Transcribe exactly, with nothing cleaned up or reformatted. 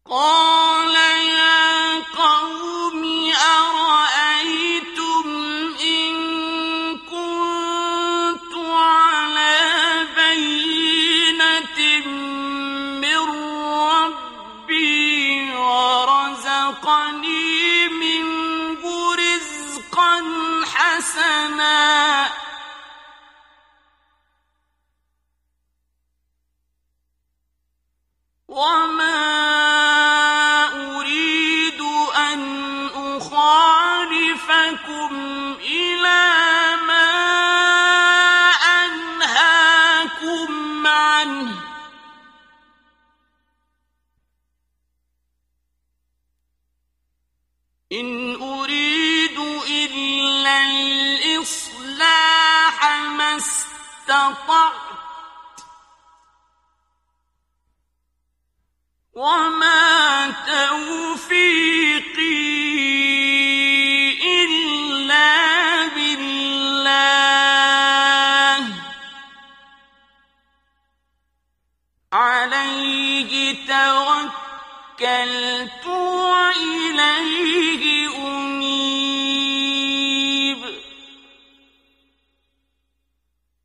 قال يا قوم أرأيتم إن كنت على بينة من ربي ورزقني منه رزقا حسنا وما أريد أن أخالفكم إلى ما أنهاكم عنه إن أريد إلا الإصلاح ما استطعت وما توفيقي إلا بالله عليه توكلت وإليه